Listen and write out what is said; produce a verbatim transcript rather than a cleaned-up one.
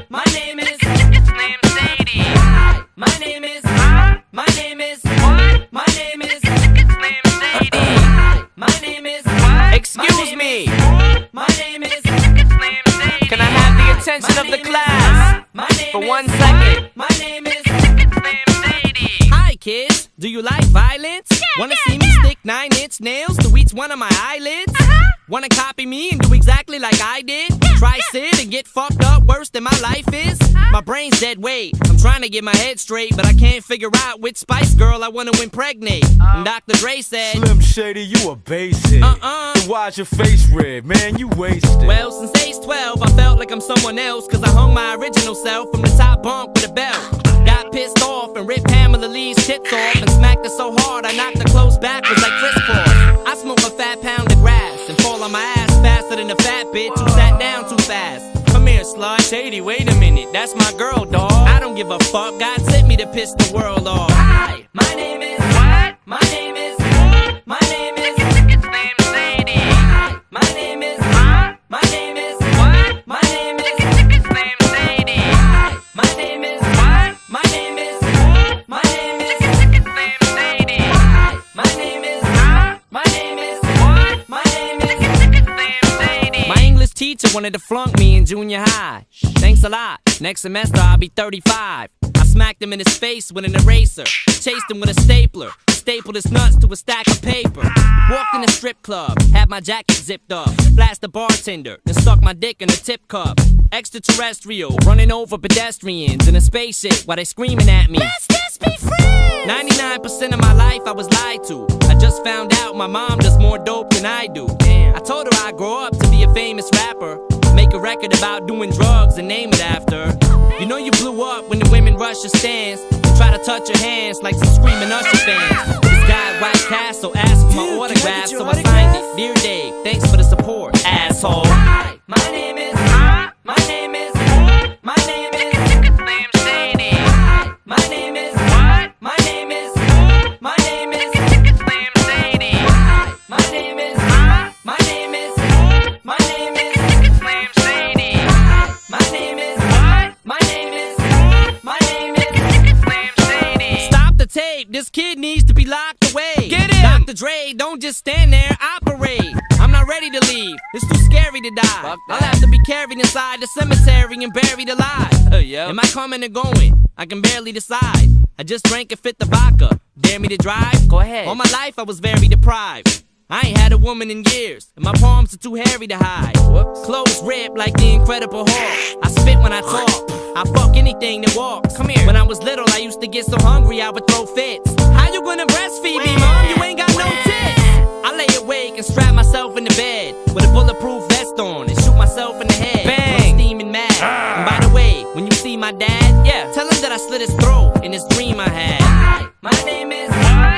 My name is. It's named Sadie. Hi. My name is. Huh? My name is. What? My name is. It's named Sadie. Hi. My name is. What? Excuse me. My name is. It's named Sadie. Can I have the attention of the class for one second? My name is. It's named Sadie. Hi kids, do you like violence? Yeah, Wanna yeah, see me yeah. stick nine inch nails to each one of my eyelids? Uh-huh. Wanna copy me and do exactly like I did? Try sit and get fucked up worse than my life is? My brain's dead weight, I'm trying to get my head straight, but I can't figure out which Spice Girl I wanna impregnate. And Doctor Dre said, Slim Shady, you a basic. Uh-uh. Then why's your face red, man? You wasted. well, since age twelve, I felt like I'm someone else, cause I hung my original self from the top bunk with a belt. Got pissed off and ripped Pamela Lee's tits off and smacked her so hard I knocked her clothes backwards like crisscross. I smoke a fat pound of grass and fall on my ass faster than a fat bitch who sat down too fast. Come here, slut. Shady, wait a minute, that's my girl, dawg. I don't give a fuck, God sent me to piss the world off. Hi. My name is. What? My name is. My name is. It's named Sadie. Hi. My name is. Huh? My name is. What? My name is. It's named Sadie. Hi. My name is. What? My name is. My name is. It's named Sadie. Hi. My name is. Huh? My name is. What? My name is. It's named Sadie. My English teacher wanted to flunk me in junior high. Thanks a lot. Next semester I'll be thirty-five. I smacked him in his face with an eraser. Chased him with a stapler. Stapled his nuts to a stack of paper. Walked in a strip club. Had my jacket zipped up. Blast the bartender. Then stuck my dick in a tip cup. Extraterrestrial. Running over pedestrians in a spaceship while they screaming at me. Let's just be friends. ninety-nine percent of my life I was lied to. I just found out my mom does more dope than I do. I told her I'd grow up to be a famous rapper. Make a record about doing drugs and name it after. You know you blew up when the women rush your stands and try to touch your hands like some screaming Usher fans. This guy at White Castle asked for my Dude, autograph, can I get your so I autograph? signed it. Dear Dave, thanks for the support, asshole. Hi. My name is. Huh? My name is. My name is. It's named Sadie. Hi. My name is. What? My name is. My name is. It's named Sadie. Hi. My name is. Huh? My name is. My name is. It's named Sadie. Hi. My name is. What? My name is. My name is. It's named Sadie. Stop the tape, this kid needs to be locked away. Get him! Doctor Dre, don't just stand there, operate. I'm not ready to leave, it's too scary to die. Fuck that. I'll have to be carried inside the cemetery and buried alive. Uh, yeah. Am I coming or going? I can barely decide. I just drank and fit the vodka. Dare me to drive? Go ahead. All my life I was very deprived. I ain't had a woman in years, and my palms are too hairy to hide. Whoops. Clothes ripped like the Incredible Hulk. I spit when I talk. I fuck anything that walks. Come here. When I was little, I used to get so hungry I would throw fits. How you gonna breastfeed me, mom? You ain't got no tits. I lay awake and strap myself in the bed with a bulletproof vest on and shoot myself in the head. Bang. I'm steaming mad. And by the way, when you see my dad, Yeah. tell him that I slit his throat in this dream I had. Hi. My name is.